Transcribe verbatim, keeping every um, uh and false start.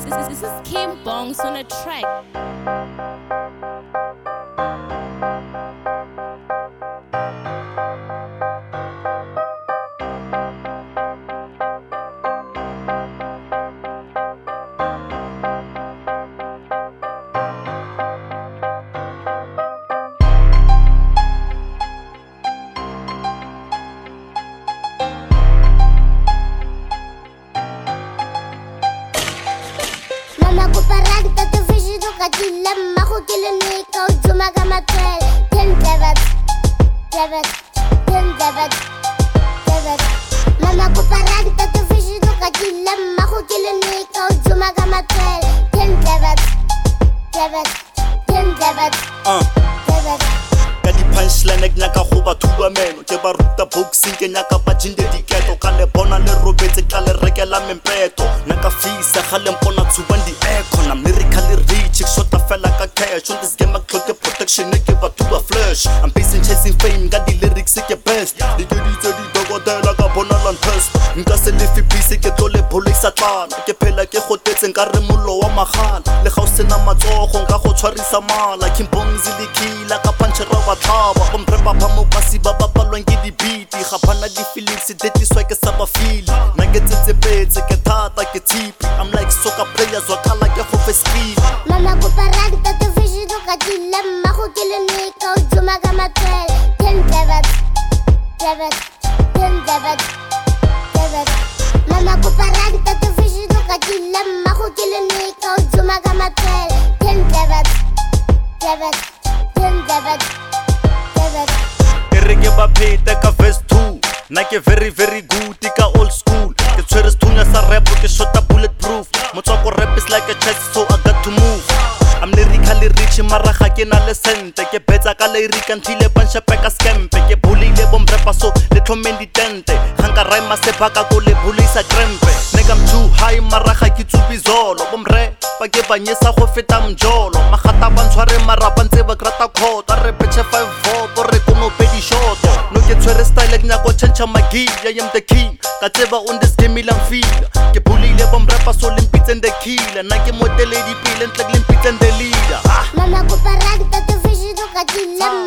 This is Kim Bongs on a track. Mama ko parang tatufishi do katilam Mako kilini ikaw jumagamatwel Ten devet, devet, ten devet, devet Mama ko parang tatufishi do katilam Mako kilini ikaw jumagamatwel Ten devet, devet, ten devet, devet Ka di punchline ke nyaka go batho ba meno ke ba ruta boxing ke nyaka ba jinde diketo ka le bona le robetse ka le rekela mempeto naka fisa ga le mpona tsubang di echo na miracle reach ke shota fela ka cash on this game I clock protection ke batho ba flash I'm busy chasing fame ka di lyrics ke best di di di di dogotela ka bona lan test nka se le fipisi ke tole bolisa tlana ke phela ke gotetse nka re mollo wa magala le ga o sena matsogo nka go tshwarisa mala kimbonzi le kila ka panchera tlhaba bomre ba ba mo pasi ba ba palwang ke di beat ga bana di feelings detiswa ke sa ba feel na ke tsetsepetse ke thata ke tshipi I'm like soccer players wa kala ke go fe skill Mama ko parang tatufishi do katilam Mako kilini ikaw jumagamatwel Ten devet, devet, ten devet, devet Mama ko parang tatufishi do katilam Mako kilini ikaw jumagamatwel Ten devet, devet, ten devet, devet Kereke ba pheta ka verse two na ke very very good ka old school ke tshwere sethunya sa rap ke shota bulletproof motswako rap is like a chest so I got to move I'm lyrically rich mara ga ke na le sente ke betsa ka lyric until ba nshepe ka skempe ke bulile bomrepa so le tlhomeng ditente ga nka rhyme sepa ka go le bulisa krempe neka I'm too high mara ga ke tsubizolo bomre ba ke banyesa go feta mjolo magata ba ntshware marapa ntse ba krata khota re peche five four gore kono pedi shot no ke tshwere style ke nyako change magi I am the king ka tseba on this game ilang feel ke bulile bomrepa so limpitsen the killer na ke moteledi pile ntle ke limpitsen the leader Mama ko parang tatufishi do katilam